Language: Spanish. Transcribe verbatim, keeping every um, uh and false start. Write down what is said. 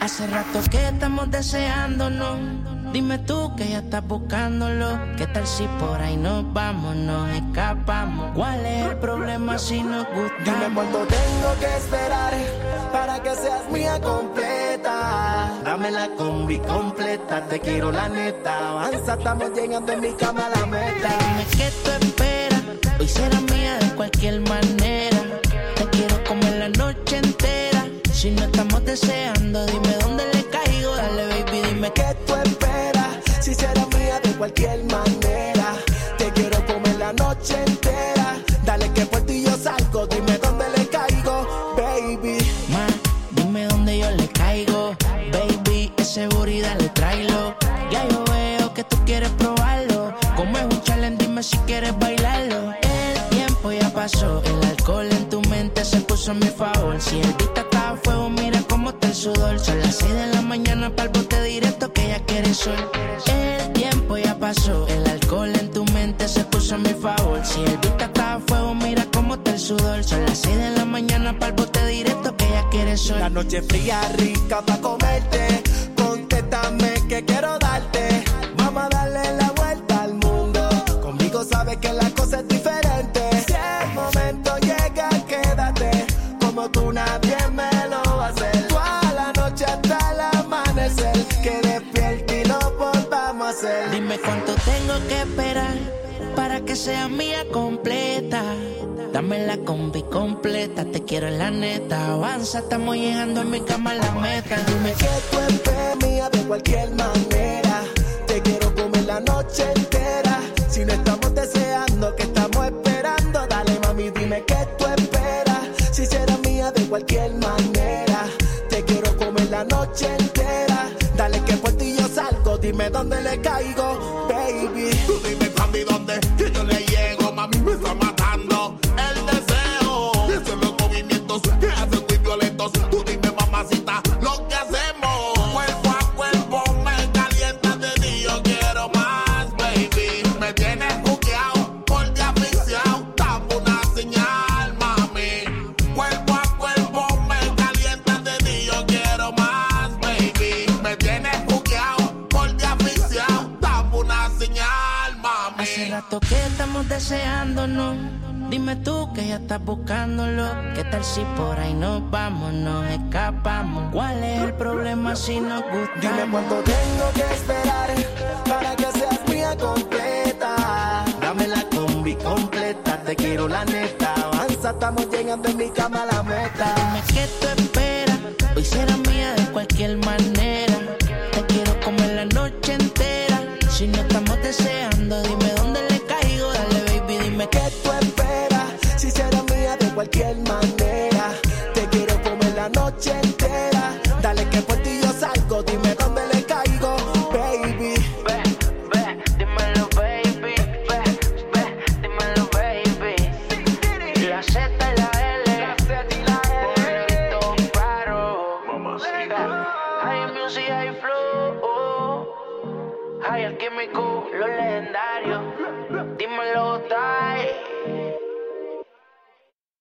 Hace rato que estamos deseándonos. Dime tú que ya estás buscándolo. ¿Qué tal si por ahí nos vamos, nos escapamos? ¿Cuál es el problema si nos gustamos? Dime cuánto tengo que esperar para que seas mía completa. Dame la combi completa, te quiero la neta. Avanza, estamos llegando en mi cama a la meta. Dime qué tú esperas, hoy será mía de cualquier manera. Te quiero comer la noche entera. Si no estamos deseando, dime dónde le caigo. Dale baby, dime qué ¿Qué tú esperas? Si será mía de cualquier manera. Te quiero comer la noche entera. Dale que por ti yo salgo, dime dónde le caigo, baby. Ma, dime dónde yo le caigo, baby, ese booty dale tráelo. Ya yo veo que tú quieres probarlo. Como es un challenge, dime si quieres bailarlo. El tiempo ya pasó, el alcohol en tu mente se puso a mi favor. Si el beat está a fuego, mira cómo está el sudor. Son las seis de la mañana pa'l bote directo que ya quiere sol. El tiempo ya pasó, el alcohol en tu mente se puso a mi favor. Si el beat está a fuego, mira cómo está el sudor. Son las seis de la mañana pa'l bote directo que ya quiere sol. La noche fría, rica pa' comerte. Contéstame que quiero darte. Vamos a darle la vuelta al mundo. Conmigo sabes que la cosa es diferente. Si el momento llega, quédate. Como tú nadie me lo va a hacer. Toda la noche hasta el amanecer. Que despierte y lo volvamos a hacer. Dime cuánto tengo que esperar para que sea mía completa. Dame la combi completa, te quiero en la neta. Avanza, estamos llegando en mi cama a la meta. Dime Que tú esperes mía de cualquier manera. Te quiero comer la noche entera. Si no estamos deseando, que estamos esperando. Dale mami, dime que tú esperas. Si será mía de cualquier manera. Te quiero comer la noche entera. Dale que por ti yo salgo, dime dónde le caigo, baby. Tú dime cuándo y dónde, que yo le llego. Mami, me está matando el deseo. Esos los movimientos que hacen muy violentos. Tú dime, mamacita, lo que hacemos. Cuerpo a cuerpo me calientas de ti. Yo quiero más, baby. Me tienes buqueado, por ti asfixiado. Dame una señal, mami. Cuerpo a cuerpo me calientas de ti. Yo quiero más, baby. Me tienes buqueado, por ti asfixiado. Dame una señal, mami. hace rato que estamos deseándonos. Dime tú que ya estás buscándolo. ¿Qué tal si por ahí nos vamos, nos escapamos? ¿Cuál es el problema si nos gustamos? Dime cuánto tengo que esperar para que seas mía completa. Dame la combi completa, te quiero la neta. Avanza, estamos llegando en mi cama a la meta. Dime qué tú esperas, hoy será mía de cualquier manera. Te quiero comer la noche entera. Si no estamos deseando, dime dónde le caigo. Dale baby, dime Que qué tú esperas, si será mía de cualquier manera. Te quiero comer la noche entera. Dale que por ti yo salgo, dime dónde le caigo, baby. Ve, ve, dímelo baby. Ve, ve, dímelo baby. La Z y la L, bonito, raro. High music, high flow. High el químico, lo legendario. Dímelo, die.